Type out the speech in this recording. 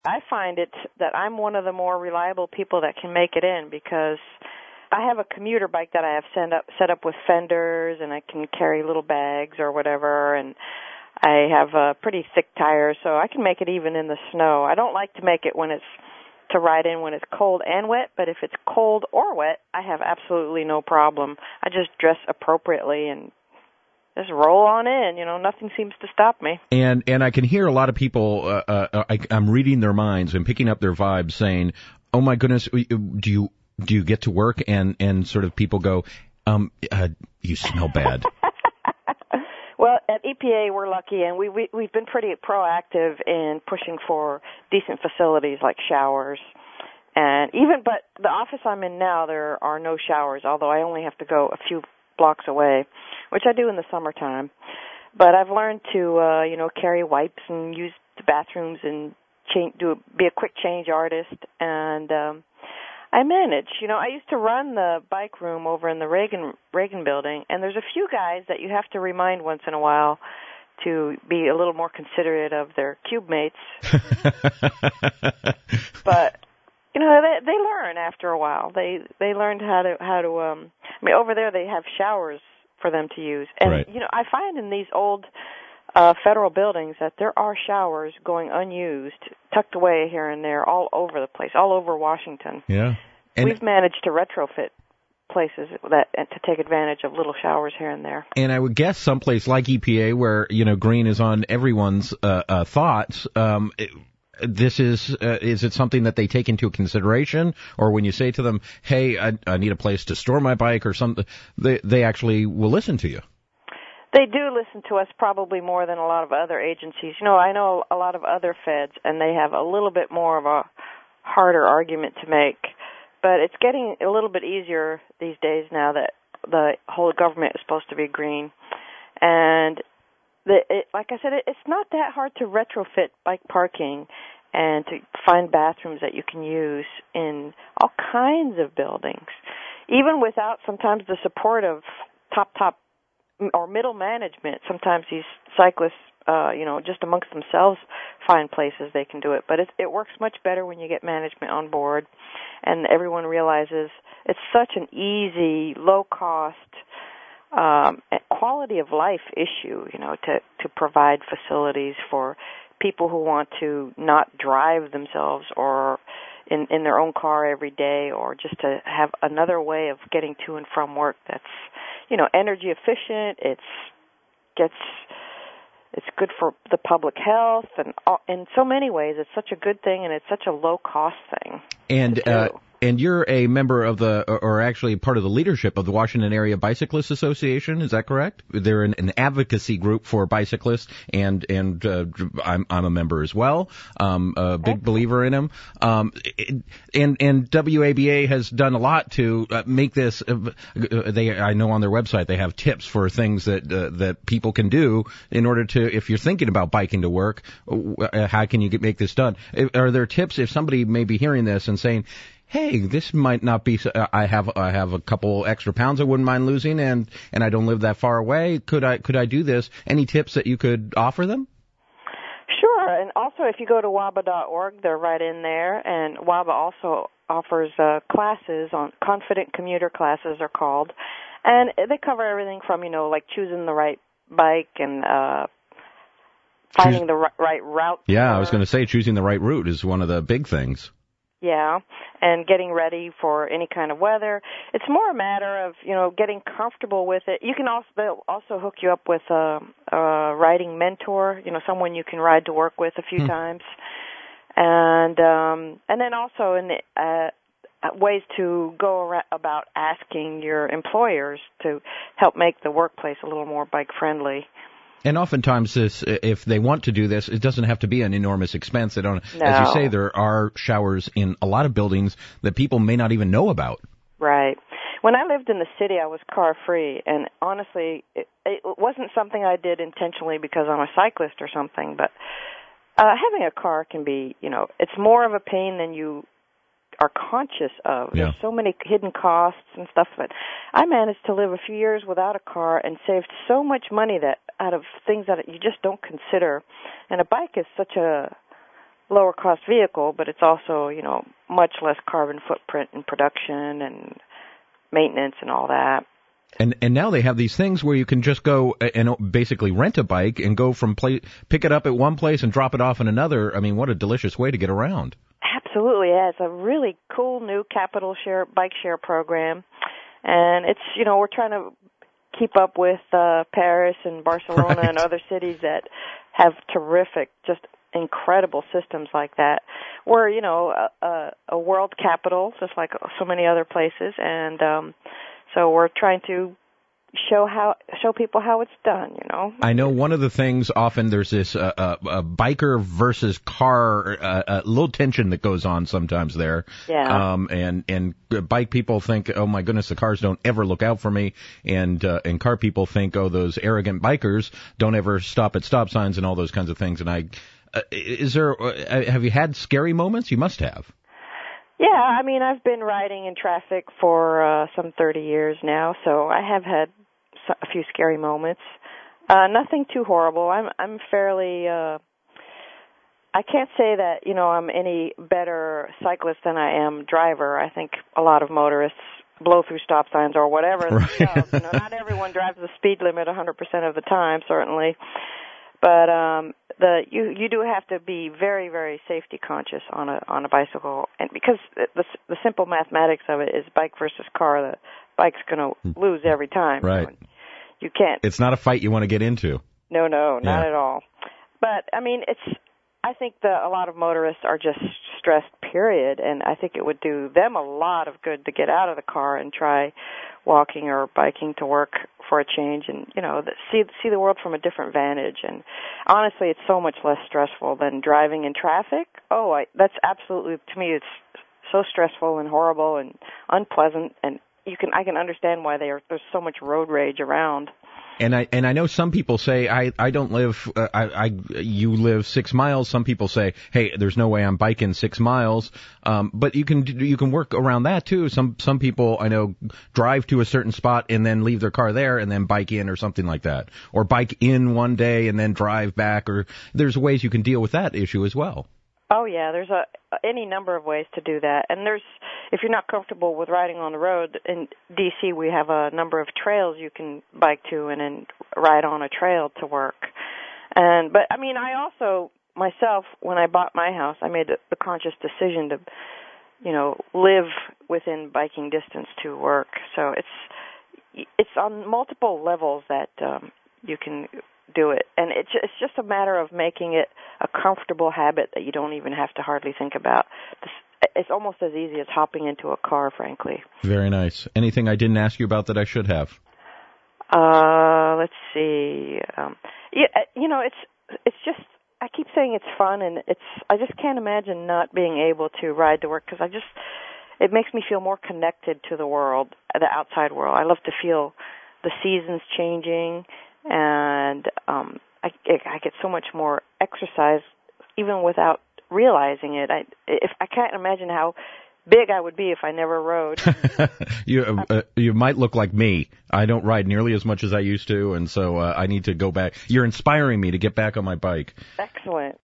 I find it that I'm one of the more reliable people that can make it in because I have a commuter bike that I have set up with fenders, and I can carry little bags or whatever, and I have pretty thick tires, so I can make it even in the snow. I don't like to make it to ride in when it's cold and wet, but if it's cold or wet, I have absolutely no problem. I just dress appropriately and just roll on in. Nothing seems to stop me. And I can hear a lot of people, I'm reading their minds and picking up their vibes saying, oh my goodness, do you get to work? And sort of people go, you smell bad. Well, at EPA, we're lucky, and we've been pretty proactive in pushing for decent facilities like showers. But the office I'm in now, there are no showers, although I only have to go a few blocks away, which I do in the summertime. But I've learned to, carry wipes and use the bathrooms and be a quick change artist, and I manage. I used to run the bike room over in the Reagan building, and there's a few guys that you have to remind once in a while to be a little more considerate of their cube mates. But they learn after a while. They learned how to. Over there they have showers for them to use, and right. I find in these old federal buildings that there are showers going unused, tucked away here and there, all over the place, all over Washington. Yeah, and we've managed to retrofit places to take advantage of little showers here and there. And I would guess someplace like EPA, where green is on everyone's thoughts. This is it something that they take into consideration, or when you say to them, "Hey, I need a place to store my bike" or something, they actually will listen to you? They do listen to us probably more than a lot of other agencies. I know a lot of other feds, and they have a little bit more of a harder argument to make. But it's getting a little bit easier these days now that the whole government is supposed to be green. And like I said, it's not that hard to retrofit bike parking and to find bathrooms that you can use in all kinds of buildings, even without sometimes the support of top or middle management. Sometimes these cyclists, just amongst themselves find places they can do it. But it works much better when you get management on board and everyone realizes it's such an easy, low-cost, quality of life issue, to provide facilities for people who want to not drive themselves or in their own car every day, or just to have another way of getting to and from work that's, energy efficient. It's good for the public health, and in so many ways, it's such a good thing, and it's such a low-cost thing. And you're a member of or actually part of the leadership of the Washington Area Bicyclists Association, is that correct? They're an advocacy group for bicyclists, and I'm a member as well. A big believer in them. And WABA has done a lot to make this. I know on their website they have tips for things that people can do in order to, if you're thinking about biking to work, how can you make this done? Are there tips if somebody may be hearing this and saying, hey, this might not be, I have a couple extra pounds I wouldn't mind losing, and I don't live that far away. Could I do this? Any tips that you could offer them? Sure. And also, if you go to WABA.org, they're right in there. And WABA also offers classes on confident commuter classes are called. And they cover everything from, like choosing the right bike and finding the right route. Yeah, I was going to say choosing the right route is one of the big things. Yeah, and getting ready for any kind of weather. It's more a matter of, getting comfortable with it. You can they'll also hook you up with a riding mentor, someone you can ride to work with a few times. And then also in ways to go about asking your employers to help make the workplace a little more bike friendly. And oftentimes, if they want to do this, it doesn't have to be an enormous expense. They don't, no. As you say, there are showers in a lot of buildings that people may not even know about. Right. When I lived in the city, I was car-free, and honestly, it wasn't something I did intentionally because I'm a cyclist or something, but having a car can be, it's more of a pain than you are conscious of. Yeah. There's so many hidden costs and stuff, but I managed to live a few years without a car and saved so much money that out of things that you just don't consider. And a bike is such a lower cost vehicle, but it's also, much less carbon footprint in production and maintenance and all that. And now they have these things where you can just go and basically rent a bike and go from pick it up at one place and drop it off in another. I mean, what a delicious way to get around. Absolutely, yeah. It's a really cool new bike share program. And it's, we're trying to keep up with Paris and Barcelona right. and other cities that have terrific, just incredible systems like that. We're, a world capital, just like so many other places, and so we're trying to show people how it's done, I know one of the things often there's this biker versus car little tension that goes on sometimes there. Yeah. And bike people think, oh my goodness, the cars don't ever look out for me, and car people think, oh, those arrogant bikers don't ever stop at stop signs and all those kinds of things. And have you had scary moments? You must have. Yeah, I mean, I've been riding in traffic for some 30 years now, so I have had a few scary moments. Nothing too horrible. I'm fairly. I can't say that I'm any better cyclist than I am driver. I think a lot of motorists blow through stop signs or whatever themselves. Not everyone drives the speed limit 100% of the time, certainly. But you do have to be very, very safety conscious on a bicycle, and because the simple mathematics of it is bike versus car, the bike's going to lose every time. Right. You can't. It's not a fight you want to get into. No, not at all. But I mean, I think that a lot of motorists are just stressed, period, and I think it would do them a lot of good to get out of the car and try walking or biking to work for a change, and see the world from a different vantage. And honestly, it's so much less stressful than driving in traffic. That's absolutely, to me, it's so stressful and horrible and unpleasant, and I can understand why there's so much road rage around. And I know some people say I don't live you live 6 miles. Some people say, hey, there's no way I'm biking 6 miles. But you can work around that too. Some people I know drive to a certain spot and then leave their car there and then bike in or something like that, or bike in one day and then drive back. Or there's ways you can deal with that issue as well. Oh yeah, there's any number of ways to do that. And if you're not comfortable with riding on the road, in DC we have a number of trails you can bike to and then ride on a trail to work. But I mean, I also myself, when I bought my house, I made the conscious decision to live within biking distance to work. So it's on multiple levels that you can do it, and it's just a matter of making it a comfortable habit that you don't even have to hardly think about. It's almost as easy as hopping into a car, frankly. Very nice. Anything I didn't ask you about that I should have? Let's see. It's just, I keep saying it's fun, and I just can't imagine not being able to ride to work, because it makes me feel more connected to the world, the outside world. I love to feel the seasons changing, and I get so much more exercise even without realizing it. I can't imagine how big I would be if I never rode. You might look like me. I don't ride nearly as much as I used to, and so I need to go back. You're inspiring me to get back on my bike. Excellent.